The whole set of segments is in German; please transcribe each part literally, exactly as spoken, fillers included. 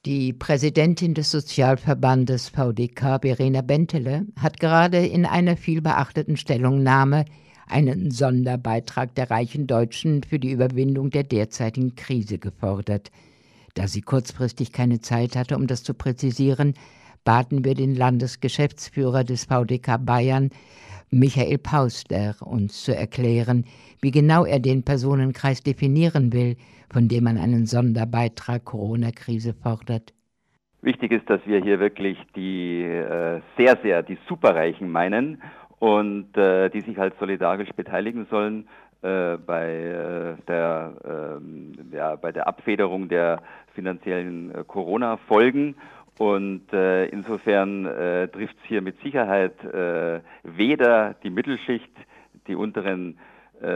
Die Präsidentin des Sozialverbandes V D K, Verena Bentele, hat gerade in einer vielbeachteten Stellungnahme einen Sonderbeitrag der reichen Deutschen für die Überwindung der derzeitigen Krise gefordert. Da sie kurzfristig keine Zeit hatte, um das zu präzisieren, baten wir den Landesgeschäftsführer des V D K Bayern, Michael Pausler, uns zu erklären, wie genau er den Personenkreis definieren will, von dem man einen Sonderbeitrag Corona-Krise fordert. Wichtig ist, dass wir hier wirklich die äh, sehr, sehr die Superreichen meinen und äh, die sich halt solidarisch beteiligen sollen äh, bei, äh, der, äh, ja, bei der Abfederung der finanziellen äh, Corona-Folgen. Und äh, insofern äh, trifft es hier mit Sicherheit äh, weder die Mittelschicht, die unteren, äh,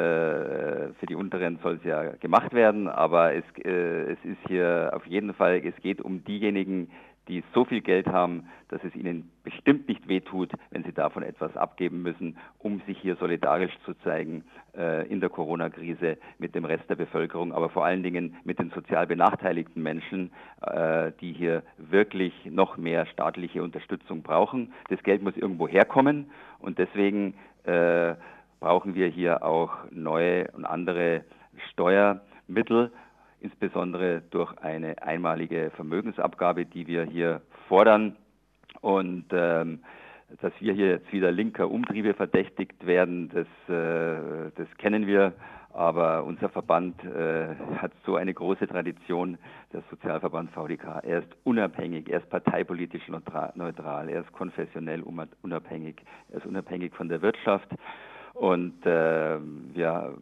für die unteren soll es ja gemacht werden, aber es, äh, es ist hier auf jeden Fall, es geht um diejenigen, die so viel Geld haben, dass es ihnen bestimmt nicht wehtut, wenn sie davon etwas abgeben müssen, um sich hier solidarisch zu zeigen äh, in der Corona-Krise mit dem Rest der Bevölkerung, aber vor allen Dingen mit den sozial benachteiligten Menschen, äh, die hier wirklich noch mehr staatliche Unterstützung brauchen. Das Geld muss irgendwo herkommen und deswegen äh, brauchen wir hier auch neue und andere Steuermittel, insbesondere durch eine einmalige Vermögensabgabe, die wir hier fordern. Und ähm, dass wir hier jetzt wieder linker Umtriebe verdächtigt werden, das, äh, das kennen wir. Aber unser Verband äh, hat so eine große Tradition, der Sozialverband V D K. Er ist unabhängig, er ist parteipolitisch neutral, er ist konfessionell unabhängig, er ist unabhängig von der Wirtschaft. Und äh, wir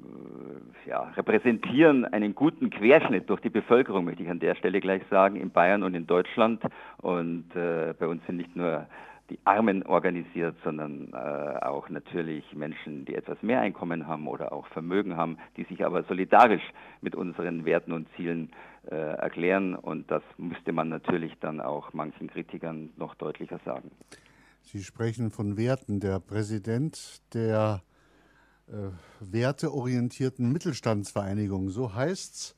ja, repräsentieren einen guten Querschnitt durch die Bevölkerung, möchte ich an der Stelle gleich sagen, in Bayern und in Deutschland. Und äh, bei uns sind nicht nur die Armen organisiert, sondern äh, auch natürlich Menschen, die etwas mehr Einkommen haben oder auch Vermögen haben, die sich aber solidarisch mit unseren Werten und Zielen äh, erklären. Und das musste man natürlich dann auch manchen Kritikern noch deutlicher sagen. Sie sprechen von Werten. Der Präsident der Äh, werteorientierten Mittelstandsvereinigung, so heißt's.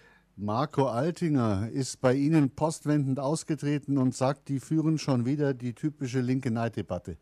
Marco Altinger ist bei Ihnen postwendend ausgetreten und sagt, die führen schon wieder die typische linke Neiddebatte.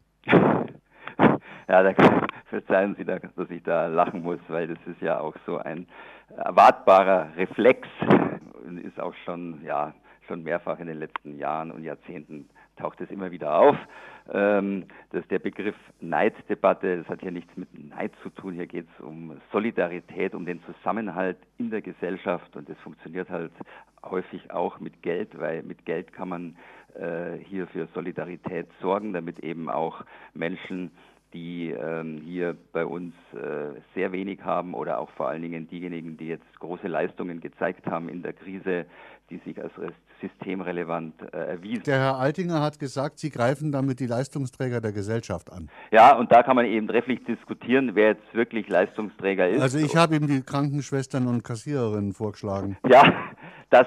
Ja, da verzeihen Sie, dass ich da lachen muss, weil das ist ja auch so ein erwartbarer Reflex und ist auch schon, ja, schon mehrfach in den letzten Jahren und Jahrzehnten taucht es immer wieder auf. Ähm, dass der Begriff Neiddebatte, das hat hier nichts mit Neid zu tun, hier geht es um Solidarität, um den Zusammenhalt in der Gesellschaft und das funktioniert halt häufig auch mit Geld, weil mit Geld kann man äh, hier für Solidarität sorgen, damit eben auch Menschen, die ähm, hier bei uns äh, sehr wenig haben oder auch vor allen Dingen diejenigen, die jetzt große Leistungen gezeigt haben in der Krise, die sich als systemrelevant äh, erwiesen. Der Herr Altinger hat gesagt, Sie greifen damit die Leistungsträger der Gesellschaft an. Ja, und da kann man eben trefflich diskutieren, wer jetzt wirklich Leistungsträger ist. Also ich habe ihm die Krankenschwestern und Kassiererinnen vorgeschlagen. Ja, das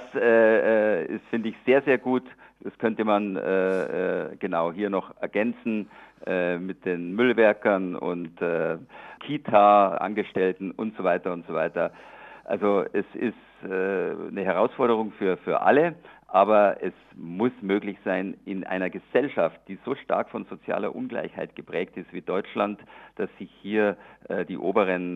äh, ist, finde ich, sehr, sehr gut. Das könnte man äh, äh, genau hier noch ergänzen äh, mit den Müllwerkern und äh, Kita-Angestellten und so weiter und so weiter. Also es ist äh, eine Herausforderung für, für alle, aber es muss möglich sein, in einer Gesellschaft, die so stark von sozialer Ungleichheit geprägt ist wie Deutschland, dass sich hier äh, die oberen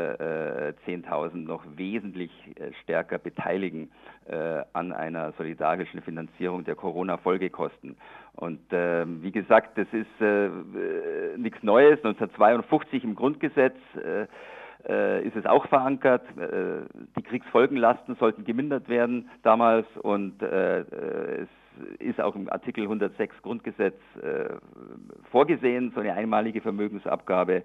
äh, äh, zehntausend noch wesentlich äh, stärker beteiligen äh, an einer solidarischen Finanzierung der Corona-Folgekosten. Und äh, wie gesagt, das ist äh, äh, nichts Neues. neunzehnhundertzweiundfünfzig im Grundgesetz äh, äh, ist es auch verankert. Äh, die Kriegsfolgenlasten sollten gemindert werden damals und äh, es ist auch im Artikel hundertsechs Grundgesetz äh, vorgesehen, so eine einmalige Vermögensabgabe.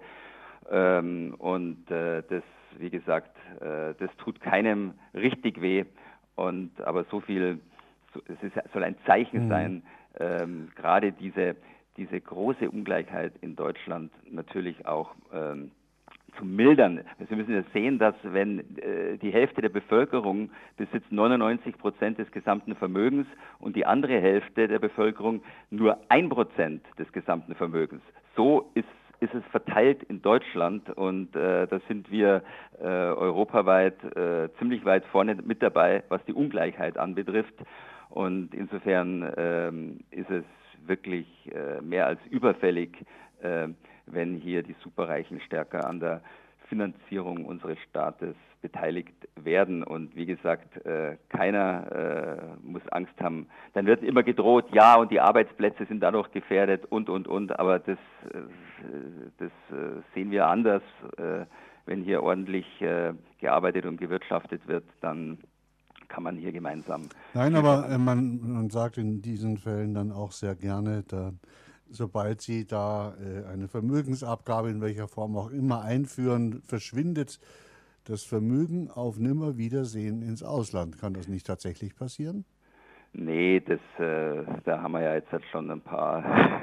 Ähm, und äh, das, wie gesagt, äh, das tut keinem richtig weh. Und aber so viel, so, es ist, soll ein Zeichen mhm. sein, ähm, gerade diese, diese große Ungleichheit in Deutschland natürlich auch ähm, zu mildern. Also wir müssen ja sehen, dass wenn äh, die Hälfte der Bevölkerung besitzt neunundneunzig Prozent des gesamten Vermögens und die andere Hälfte der Bevölkerung nur ein Prozent des gesamten Vermögens. So ist ist es verteilt in Deutschland und äh, da sind wir äh, europaweit äh, ziemlich weit vorne mit dabei, was die Ungleichheit anbetrifft. Und insofern ähm, ist es wirklich äh, mehr als überfällig, äh, wenn hier die Superreichen stärker an der Finanzierung unseres Staates beteiligt werden. Und wie gesagt, äh, keiner äh, muss Angst haben. Dann wird immer gedroht, ja, und die Arbeitsplätze sind dadurch gefährdet und, und, und. Aber das, äh, das äh, sehen wir anders. Äh, wenn hier ordentlich äh, gearbeitet und gewirtschaftet wird, dann kann man hier gemeinsam... Nein, aber äh, man, man sagt in diesen Fällen dann auch sehr gerne, da, sobald Sie da äh, eine Vermögensabgabe in welcher Form auch immer einführen, verschwindet das Vermögen auf Nimmerwiedersehen ins Ausland. Kann das nicht tatsächlich passieren? Nee, das, äh, da haben wir ja jetzt halt schon ein paar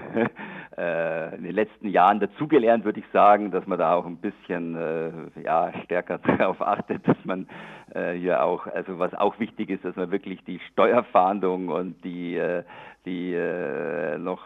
äh, in den letzten Jahren dazugelernt, würde ich sagen, dass man da auch ein bisschen äh, ja, stärker darauf achtet, dass man äh, hier auch, also was auch wichtig ist, dass man wirklich die Steuerfahndung und die, äh, die äh, noch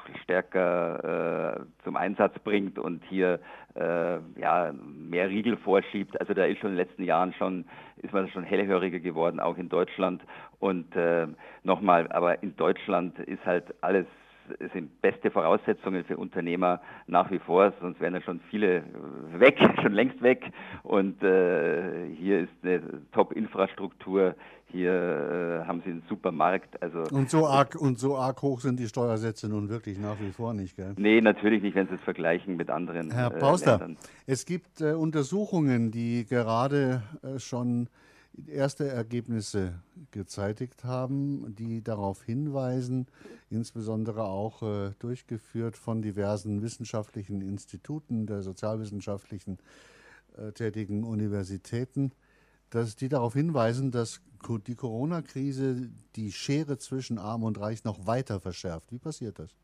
stärker äh, zum Einsatz bringt und hier äh, ja, mehr Riegel vorschiebt. Also da ist schon in den letzten Jahren schon, ist man schon hellhöriger geworden, auch in Deutschland. Und äh, nochmal, aber in Deutschland ist halt alles, es sind beste Voraussetzungen für Unternehmer nach wie vor, sonst wären ja schon viele weg, schon längst weg. Und äh, hier ist eine Top-Infrastruktur, hier äh, haben sie einen super Markt. Also und, so arg, und so arg hoch sind die Steuersätze nun wirklich nach wie vor nicht, gell? Nee, natürlich nicht, wenn Sie es vergleichen mit anderen Herr äh, Pauster, Ländern. Es gibt äh, Untersuchungen, die gerade äh, schon erste Ergebnisse gezeitigt haben, die darauf hinweisen, insbesondere auch äh, durchgeführt von diversen wissenschaftlichen Instituten der sozialwissenschaftlichen äh, tätigen Universitäten, dass die darauf hinweisen, dass die Corona-Krise die Schere zwischen Arm und Reich noch weiter verschärft. Wie passiert das?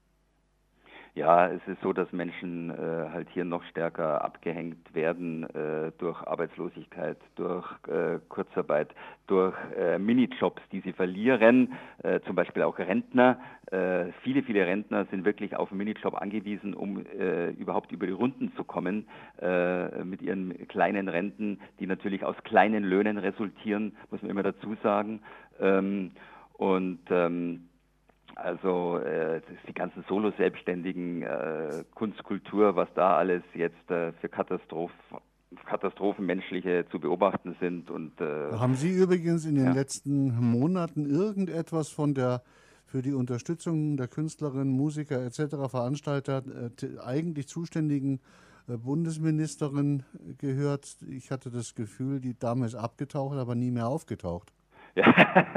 Ja, es ist so, dass Menschen äh, halt hier noch stärker abgehängt werden äh, durch Arbeitslosigkeit, durch äh, Kurzarbeit, durch äh, Minijobs, die sie verlieren, äh, zum Beispiel auch Rentner. Äh, viele, viele Rentner sind wirklich auf einen Minijob angewiesen, um äh, überhaupt über die Runden zu kommen äh, mit ihren kleinen Renten, die natürlich aus kleinen Löhnen resultieren, muss man immer dazu sagen. Ähm, und ähm, Also äh, die ganzen Solo-Selbstständigen, äh, Kunst, Kultur, was da alles jetzt äh, für Katastroph Katastrophen menschliche zu beobachten sind. Und äh, haben Sie übrigens in den ja. letzten Monaten irgendetwas von der für die Unterstützung der Künstlerinnen, Musiker et cetera Veranstalter äh, eigentlich zuständigen äh, Bundesministerin gehört? Ich hatte das Gefühl, die Dame ist abgetaucht, aber nie mehr aufgetaucht. Ja,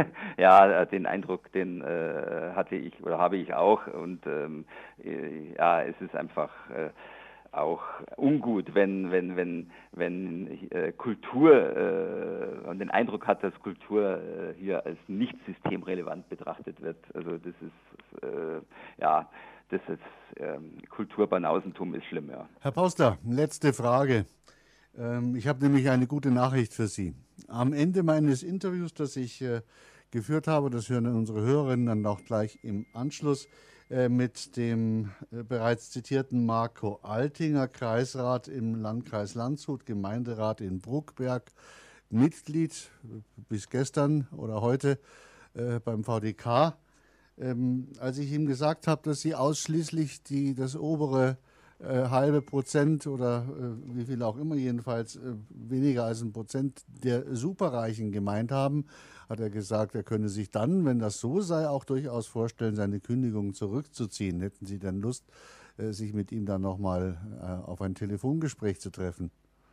ja, den Eindruck, den äh, hatte ich oder habe ich auch. Und ähm, äh, ja, es ist einfach äh, auch ungut, wenn wenn wenn wenn äh, Kultur äh, man den Eindruck hat, dass Kultur äh, hier als nicht systemrelevant betrachtet wird. Also das ist äh, ja, das ist ähm, Kulturbanausentum ist schlimm, ja. Herr Pauster, letzte Frage. Ähm, ich habe nämlich eine gute Nachricht für Sie. Am Ende meines Interviews, das ich äh, geführt habe, das hören unsere Hörerinnen dann auch gleich im Anschluss, äh, mit dem äh, bereits zitierten Marco Altinger, Kreisrat im Landkreis Landshut, Gemeinderat in Bruckberg, Mitglied äh, bis gestern oder heute äh, beim V D K. Ähm, als ich ihm gesagt habe, dass Sie ausschließlich die, das obere Äh, halbe Prozent oder äh, wie viel auch immer jedenfalls äh, weniger als ein Prozent der Superreichen gemeint haben, hat er gesagt, er könne sich dann, wenn das so sei, auch durchaus vorstellen, seine Kündigung zurückzuziehen. Hätten Sie denn Lust, äh, sich mit ihm dann nochmal äh, auf ein Telefongespräch zu treffen?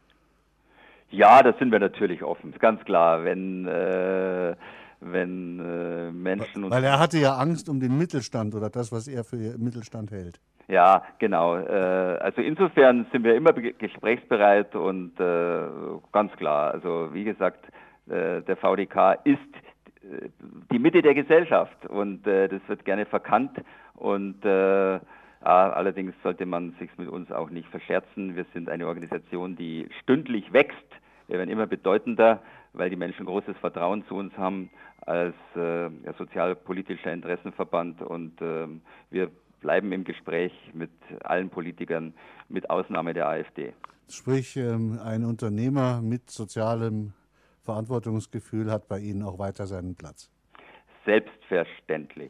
Ja, das sind wir natürlich offen, ganz klar. Wenn äh, wenn äh, Menschen... Weil er hatte ja Angst um den Mittelstand oder das, was er für den Mittelstand hält. Ja, genau. Äh, also insofern sind wir immer gesprächsbereit und äh, ganz klar. Also wie gesagt, äh, der V D K ist äh, die Mitte der Gesellschaft und äh, das wird gerne verkannt. Und äh, ja, allerdings sollte man sich mit uns auch nicht verscherzen. Wir sind eine Organisation, die stündlich wächst. Wir werden immer bedeutender, weil die Menschen großes Vertrauen zu uns haben als äh, ja, sozialpolitischer Interessenverband und äh, wir bleiben im Gespräch mit allen Politikern, mit Ausnahme der AfD. Sprich, ähm, ein Unternehmer mit sozialem Verantwortungsgefühl hat bei Ihnen auch weiter seinen Platz. selbstverständlich.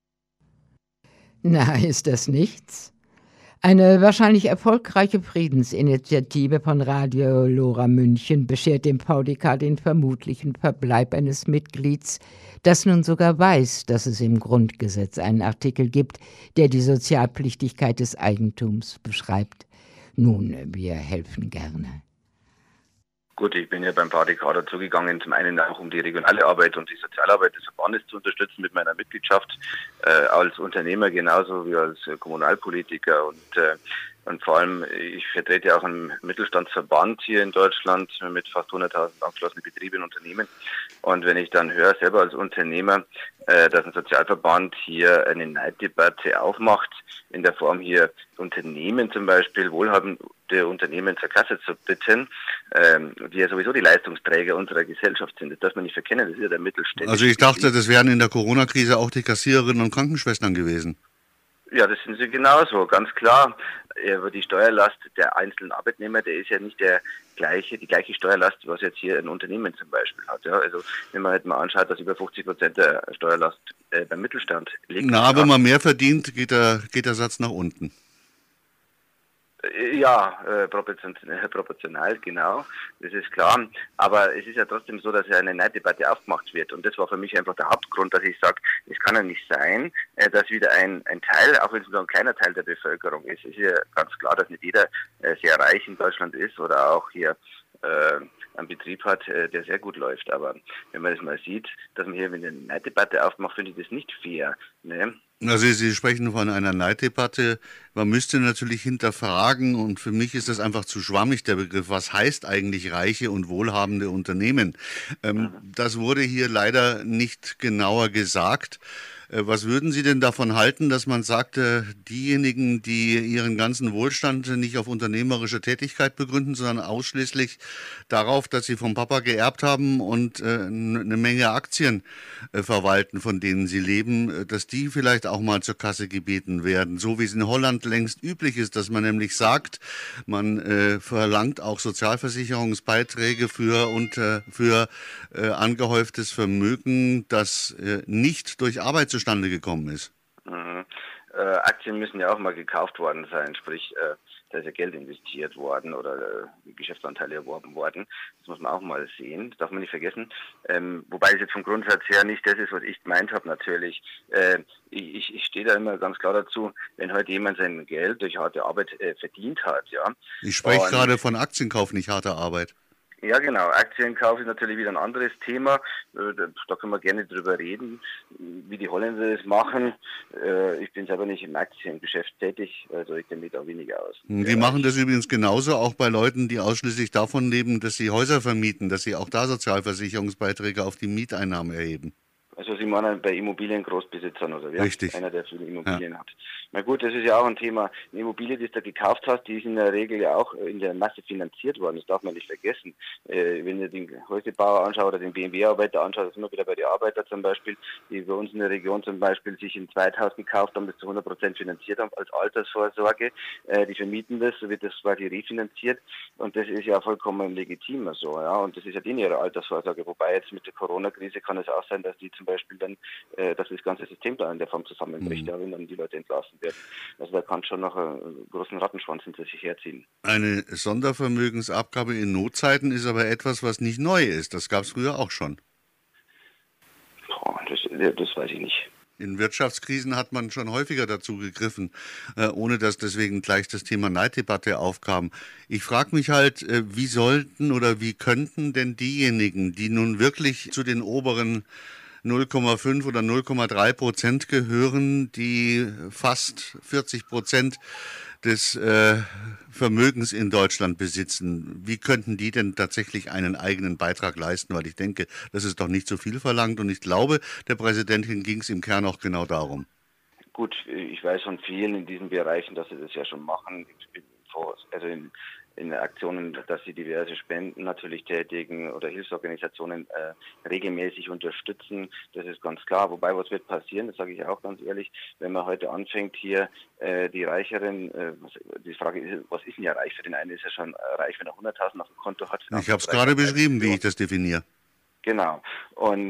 Na, ist das nichts? Eine wahrscheinlich erfolgreiche Friedensinitiative von Radio Lora München beschert dem V D K den vermutlichen Verbleib eines Mitglieds, das nun sogar weiß, dass es im Grundgesetz einen Artikel gibt, der die Sozialpflichtigkeit des Eigentums beschreibt. Nun, wir helfen gerne. Gut, ich bin ja beim V D K dazugegangen, zum einen auch um die regionale Arbeit und die Sozialarbeit des Verbandes zu unterstützen mit meiner Mitgliedschaft, äh, als Unternehmer genauso wie als äh, Kommunalpolitiker und äh, und vor allem, ich vertrete auch einen Mittelstandsverband hier in Deutschland mit fast hunderttausend angeschlossenen Betrieben und Unternehmen. Und wenn ich dann höre, selber als Unternehmer, äh, dass ein Sozialverband hier eine Neiddebatte aufmacht, in der Form hier Unternehmen zum Beispiel, wohlhabende Unternehmen zur Kasse zu bitten, ähm, die ja sowieso die Leistungsträger unserer Gesellschaft sind, das darf man nicht verkennen, das ist ja der Mittelständische. Also ich dachte, das wären in der Corona-Krise auch die Kassiererinnen und Krankenschwestern gewesen. Ja, das sind sie genauso, ganz klar. Aber die Steuerlast der einzelnen Arbeitnehmer, der ist ja nicht der gleiche, die gleiche Steuerlast, was jetzt hier ein Unternehmen zum Beispiel hat. Ja, also wenn man halt mal anschaut, dass über fünfzig Prozent der Steuerlast äh, beim Mittelstand liegt. Na, wenn man mehr verdient, geht der, geht der Satz nach unten. Ja, äh, proportional, proportional, genau, das ist klar. Aber es ist ja trotzdem so, dass ja eine Neiddebatte aufgemacht wird. Und das war für mich einfach der Hauptgrund, dass ich sage, es kann ja nicht sein, äh, dass wieder ein, ein Teil, auch wenn es nur ein kleiner Teil der Bevölkerung ist, es ist ja ganz klar, dass nicht jeder äh, sehr reich in Deutschland ist oder auch hier äh, einen Betrieb hat, äh, der sehr gut läuft. Aber wenn man das mal sieht, dass man hier eine Neiddebatte aufmacht, finde ich das nicht fair. Ne? Also Sie sprechen von einer Neiddebatte. Man müsste natürlich hinterfragen, und für mich ist das einfach zu schwammig, der Begriff, was heißt eigentlich reiche und wohlhabende Unternehmen? Ähm, das wurde hier leider nicht genauer gesagt. Was würden Sie denn davon halten, dass man sagte, diejenigen, die ihren ganzen Wohlstand nicht auf unternehmerische Tätigkeit begründen, sondern ausschließlich darauf, dass sie vom Papa geerbt haben und äh, eine Menge Aktien äh, verwalten, von denen sie leben, dass die vielleicht auch mal zur Kasse gebeten werden, so wie es in Holland längst üblich ist, dass man nämlich sagt, man äh, verlangt auch Sozialversicherungsbeiträge für, und, äh, für äh, angehäuftes Vermögen, das äh, nicht durch Arbeit zustande gekommen ist. Mhm. Äh, Aktien müssen ja auch mal gekauft worden sein, sprich, äh, da ist ja Geld investiert worden oder äh, Geschäftsanteile erworben worden. Das muss man auch mal sehen, das darf man nicht vergessen. Ähm, wobei es jetzt vom Grundsatz her nicht das ist, was ich gemeint habe natürlich. Äh, ich ich stehe da immer ganz klar dazu, wenn heute jemand sein Geld durch harte Arbeit äh, verdient hat. Ja. Ich spreche gerade von Aktienkauf, nicht harter Arbeit. Ja, genau. Aktienkauf ist natürlich wieder ein anderes Thema. Da können wir gerne drüber reden, wie die Holländer das machen. Ich bin selber nicht im Aktiengeschäft tätig, also ich kenne mich da weniger aus. Die machen das übrigens genauso auch bei Leuten, die ausschließlich davon leben, dass sie Häuser vermieten, dass sie auch da Sozialversicherungsbeiträge auf die Mieteinnahmen erheben. Also Sie meinen bei Immobiliengroßbesitzern oder wer? Richtig. Einer, der viele Immobilien ja. hat. Na gut, das ist ja auch ein Thema. Eine Immobilie, die du gekauft hast, die ist in der Regel ja auch in der Masse finanziert worden. Das darf man nicht vergessen. Äh, wenn ihr den Häuslebauer anschaut oder den B M W-Arbeiter anschaut, das sind wir wieder bei den Arbeiter zum Beispiel, die bei uns in der Region zum Beispiel sich ein Zweithaus gekauft haben, das zu hundert Prozent finanziert haben als Altersvorsorge. Äh, die vermieten das, so wird das quasi refinanziert. Und das ist ja vollkommen legitim so. Ja? Und das ist ja denen ihre Altersvorsorge. Wobei jetzt mit der Corona-Krise kann es auch sein, dass die zum Beispiel dann, äh, dass das ganze System da in der Form zusammenbricht, mhm. ja, wenn dann die Leute entlassen werden. Also da kann schon noch einen großen Rattenschwanz hinter sich herziehen. Eine Sondervermögensabgabe in Notzeiten ist aber etwas, was nicht neu ist. Das gab es früher auch schon. Boah, das, das weiß ich nicht. In Wirtschaftskrisen hat man schon häufiger dazu gegriffen, äh, ohne dass deswegen gleich das Thema Neiddebatte aufkam. Ich frage mich halt, äh, wie sollten oder wie könnten denn diejenigen, die nun wirklich zu den oberen null Komma fünf oder null Komma drei Prozent gehören, die fast vierzig Prozent des äh, Vermögens in Deutschland besitzen. Wie könnten die denn tatsächlich einen eigenen Beitrag leisten? Weil ich denke, das ist doch nicht so viel verlangt, und ich glaube, der Präsidentin ging es im Kern auch genau darum. Gut, ich weiß von vielen in diesen Bereichen, dass sie das ja schon machen, also in in Aktionen, dass sie diverse Spenden natürlich tätigen oder Hilfsorganisationen äh, regelmäßig unterstützen. Das ist ganz klar. Wobei, was wird passieren, das sage ich auch ganz ehrlich, wenn man heute anfängt, hier äh, die Reicheren, äh, was, die Frage ist, was ist denn ja reich? Für den einen ist er schon reich, wenn er hunderttausend auf dem Konto hat. Ich habe es gerade beschrieben, wie ich das definiere. Genau. Und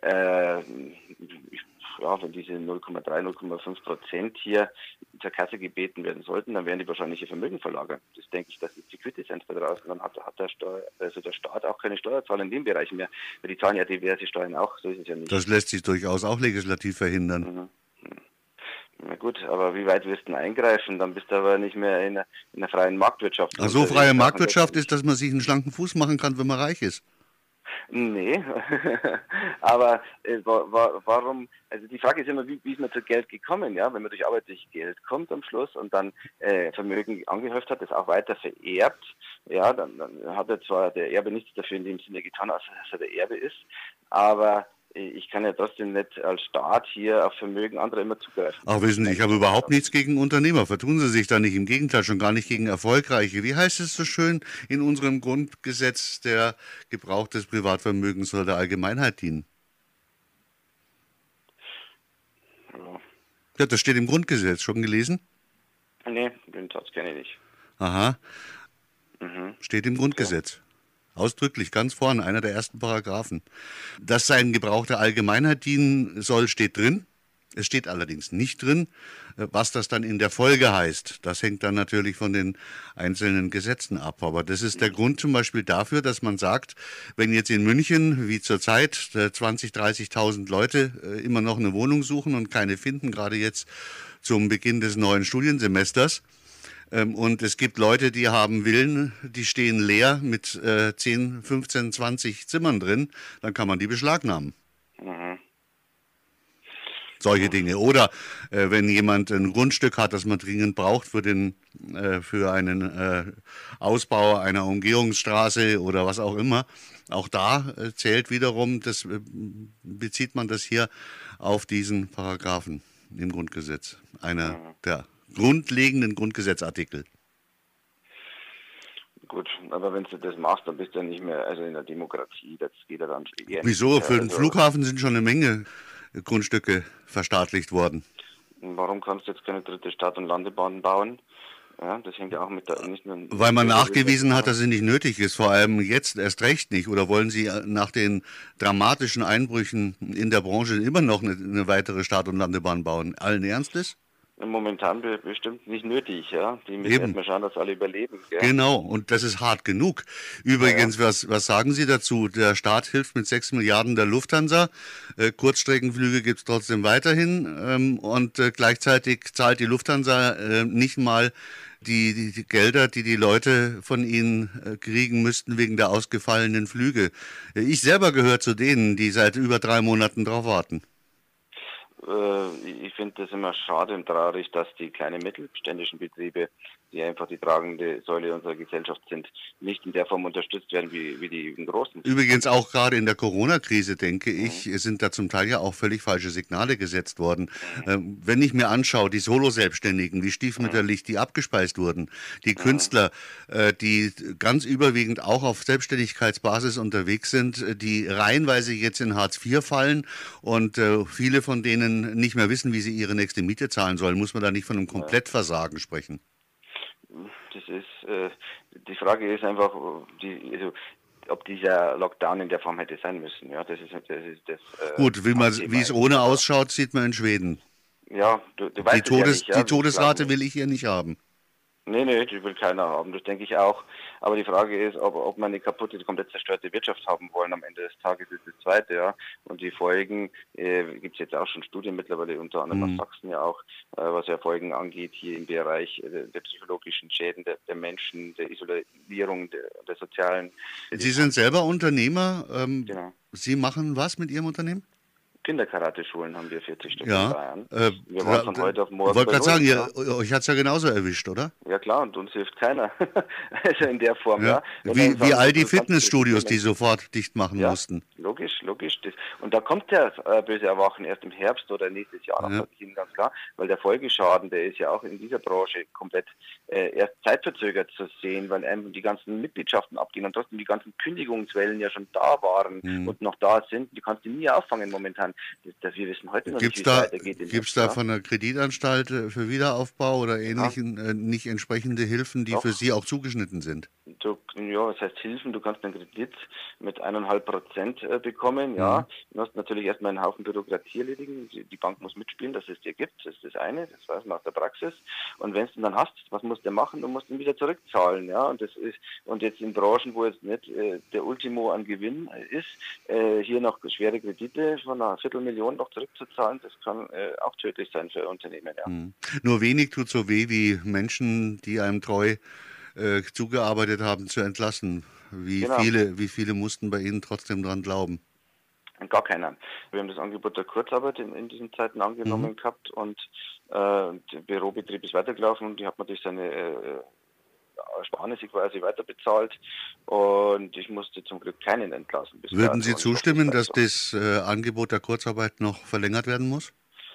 äh, ich, ja, wenn diese null Komma drei, null Komma fünf Prozent hier zur Kasse gebeten werden sollten, dann werden die wahrscheinlich ihr Vermögen verlagern. Das denke ich, das ist die Quintessenz da draußen. Dann hat, hat der, Steuer, also der Staat auch keine Steuerzahler in dem Bereich mehr. Weil die zahlen ja diverse Steuern auch, so ist es ja nicht. Das lässt sich durchaus auch legislativ verhindern. Mhm. Na gut, aber wie weit wirst du denn eingreifen? Dann bist du aber nicht mehr in einer, in einer freien Marktwirtschaft. Ach so, freie Marktwirtschaft ist, dass man sich einen schlanken Fuß machen kann, wenn man reich ist. Nee, aber äh, wa wa warum, also die Frage ist immer, wie, wie ist man zu Geld gekommen, ja? Wenn man durch Arbeit durch Geld kommt am Schluss und dann äh, Vermögen angehäuft hat, das auch weiter vererbt, ja, dann, dann hat er zwar der Erbe nichts dafür in dem Sinne getan, als dass er der Erbe ist, aber ich kann ja trotzdem nicht als Staat hier auf Vermögen anderer immer zugreifen. Ach, wissen Sie, ich habe überhaupt nichts gegen Unternehmer. Vertun Sie sich da nicht. Im Gegenteil, schon gar nicht gegen Erfolgreiche. Wie heißt es so schön in unserem Grundgesetz, der Gebrauch des Privatvermögens soll der Allgemeinheit dienen? Ja, Ja, das steht im Grundgesetz. Schon gelesen? nee, den Satz kenne ich nicht. Aha, Mhm. steht im Grundgesetz. Ausdrücklich, ganz vorne, einer der ersten Paragraphen. Dass sein Gebrauch der Allgemeinheit dienen soll, steht drin. Es steht allerdings nicht drin, was das dann in der Folge heißt. Das hängt dann natürlich von den einzelnen Gesetzen ab. Aber das ist der Grund zum Beispiel dafür, dass man sagt, wenn jetzt in München, wie zurzeit, zwanzigtausend, dreißigtausend Leute immer noch eine Wohnung suchen und keine finden, gerade jetzt zum Beginn des neuen Studiensemesters, und es gibt Leute, die haben Villen, die stehen leer mit äh, zehn, fünfzehn, zwanzig Zimmern drin, dann kann man die beschlagnahmen. Mhm. Solche Dinge. Oder äh, wenn jemand ein Grundstück hat, das man dringend braucht für, den, äh, für einen äh, Ausbau einer Umgehungsstraße oder was auch immer, auch da äh, zählt wiederum, das äh, bezieht man das hier auf diesen Paragraphen im Grundgesetz. Einer Mhm. der grundlegenden Grundgesetzartikel. Gut, aber wenn du das machst, dann bist du ja nicht mehr, also in der Demokratie, das geht ja dann eher Wieso? nicht. Für den Also, Flughafen sind schon eine Menge Grundstücke verstaatlicht worden. warum kannst du jetzt keine dritte Stadt- und Landebahn bauen? Ja, das hängt ja auch mit der, nicht nur... Weil man nachgewiesen hat, dass sie nicht nötig ist, vor allem jetzt erst recht nicht. Oder wollen Sie nach den dramatischen Einbrüchen in der Branche immer noch eine, eine weitere Start- und Landebahn bauen? Allen Ernstes? Momentan be bestimmt nicht nötig, ja. Die müssen Eben. erstmal schauen, dass alle überleben. Gell? Genau, und das ist hart genug. Übrigens, was, was sagen Sie dazu? Der Staat hilft mit sechs Milliarden der Lufthansa. Äh, Kurzstreckenflüge gibt es trotzdem weiterhin. Ähm, und äh, gleichzeitig zahlt die Lufthansa äh, nicht mal die, die, die Gelder, die die Leute von ihnen äh, kriegen müssten wegen der ausgefallenen Flüge. Äh, Ich selber gehöre zu denen, die seit über drei Monaten drauf warten. Ich finde das immer schade und traurig, dass die kleinen mittelständischen Betriebe, die einfach die tragende Säule unserer Gesellschaft sind, nicht in der Form unterstützt werden wie, wie die großen. Übrigens auch gerade in der Corona-Krise, denke ich, sind da zum Teil ja auch völlig falsche Signale gesetzt worden. Ähm, wenn ich mir anschaue, die Solo-Selbstständigen, wie stiefmütterlich die abgespeist wurden, die Künstler, äh, die ganz überwiegend auch auf Selbstständigkeitsbasis unterwegs sind, äh, die reihenweise jetzt in Hartz vier fallen und äh, viele von denen nicht mehr wissen, wie sie ihre nächste Miete zahlen sollen, muss man da nicht von einem Komplettversagen sprechen? Das ist, äh, die Frage ist einfach, die, also, ob dieser Lockdown in der Form hätte sein müssen. Ja, das ist, das ist das. Äh, Gut, wie man, wie es ohne eigentlich. ausschaut, sieht man in Schweden. Ja, du, du Die, weißt es ja Todes, nicht, ja, die Todesrate klar. will ich hier nicht haben. Nee, nee, die will keiner haben, das denke ich auch. Aber die Frage ist, ob, ob wir eine kaputte, komplett zerstörte Wirtschaft haben wollen am Ende des Tages, ist das Zweite, ja. Und die Folgen, äh, gibt es jetzt auch schon Studien mittlerweile, unter anderem Mhm. aus Sachsen ja auch, äh, was ja Folgen angeht hier im Bereich äh, der psychologischen Schäden der, der Menschen, der Isolierung, der, der sozialen... Sie sind selber Unternehmer. Ähm, Genau. Sie machen was mit Ihrem Unternehmen? Kinderkarate-Schulen haben wir vierzig Stück in Ja. Bayern. Äh, Wir waren von heute auf morgen Ich wollte bei gerade sagen, Null, ihr, ja. euch hat es ja genauso erwischt, oder? Ja klar, und uns hilft keiner. Also in der Form, ja. Wenn Wie, man wie sagt, all die du kannst Fitnessstudios, nicht- die sofort dicht machen Ja, mussten. logisch, logisch. Das, und da kommt der äh, böse Erwachen erst im Herbst oder nächstes Jahr, Ja. das ist Ihnen ganz klar, weil der Folgeschaden, der ist ja auch in dieser Branche komplett äh, erst zeitverzögert zu sehen, weil einem die ganzen Mitgliedschaften abgehen und trotzdem die ganzen Kündigungswellen ja schon da waren Mhm. und noch da sind. Die kannst du nie auffangen momentan. Das, das, wir wissen heute noch Gibt es nicht, wie es da, weitergeht. im gibt's Herbst, da ja. von der Kreditanstalt äh, für Wiederaufbau oder ähnlichen äh, nicht entsprechende Hilfen, die Doch. für Sie auch zugeschnitten sind? Du, Ja, das heißt Hilfen, du kannst einen Kredit mit eineinhalb Prozent bekommen, ja. Mhm. Du hast natürlich erstmal einen Haufen Bürokratie erledigen, die Bank muss mitspielen, dass es dir gibt, das ist das eine, das weiß man aus der Praxis. Und wenn du ihn dann hast, was musst du machen? Du musst ihn wieder zurückzahlen, ja. Und das ist, und jetzt in Branchen, wo jetzt nicht äh, der Ultimo an Gewinn ist, äh, hier noch schwere Kredite von einer Viertelmillion noch zurückzuzahlen, das kann äh, auch tödlich sein für Unternehmen, ja. Mhm. Nur wenig tut so weh wie Menschen, die einem treu Äh, zugearbeitet haben, zu entlassen. Wie, genau. viele, wie viele mussten bei Ihnen trotzdem dran glauben? Gar keiner. Wir haben das Angebot der Kurzarbeit in, in diesen Zeiten angenommen mhm. gehabt und äh, der Bürobetrieb ist weitergelaufen und die hat man durch seine äh, Ersparnisse quasi weiter bezahlt und ich musste zum Glück keinen entlassen. Würden Sie zustimmen, dass das äh, Angebot der Kurzarbeit noch verlängert werden muss?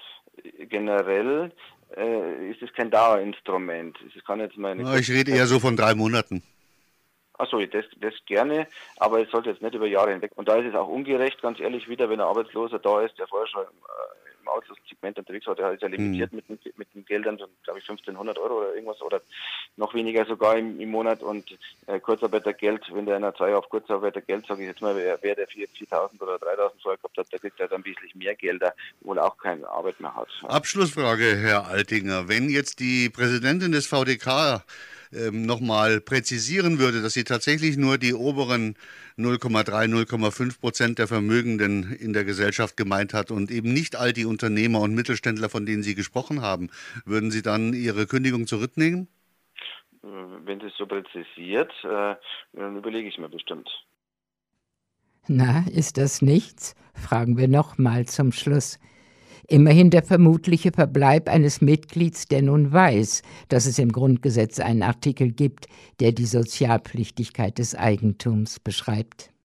Generell äh, ist es kein Dauerinstrument. Es kann jetzt mal eine Na, ich rede eher so von drei Monaten. Achso, das, das gerne, aber es sollte jetzt nicht über Jahre hinweg. Und da ist es auch ungerecht, ganz ehrlich, wieder, wenn ein Arbeitsloser da ist, der vorher schon im, im Auslandssegment unterwegs war, der ist ja limitiert mhm. mit, mit den Geldern, so, glaube ich, fünfzehnhundert Euro oder irgendwas oder noch weniger sogar im, im Monat. Und äh, Kurzarbeitergeld, wenn der einer zwei Jahre auf Kurzarbeitergeld, sage ich jetzt mal, wer, wer der viertausend oder dreitausend vorher gehabt hat, der kriegt ja dann wesentlich mehr Gelder, obwohl er auch keine Arbeit mehr hat. Abschlussfrage, Herr Altinger. Wenn jetzt die Präsidentin des V D K ähm, nochmal präzisieren würde, dass sie tatsächlich nur die oberen null Komma drei, null Komma fünf Prozent der Vermögenden in der Gesellschaft gemeint hat und eben nicht all die Unternehmer und Mittelständler, von denen Sie gesprochen haben, würden Sie dann Ihre Kündigung zurücknehmen? Wenn das so präzisiert, äh, dann überlege ich mir bestimmt. Na, ist das nichts? Fragen wir noch mal zum Schluss. Immerhin der vermutliche Verbleib eines Mitglieds, der nun weiß, dass es im Grundgesetz einen Artikel gibt, der die Sozialpflichtigkeit des Eigentums beschreibt.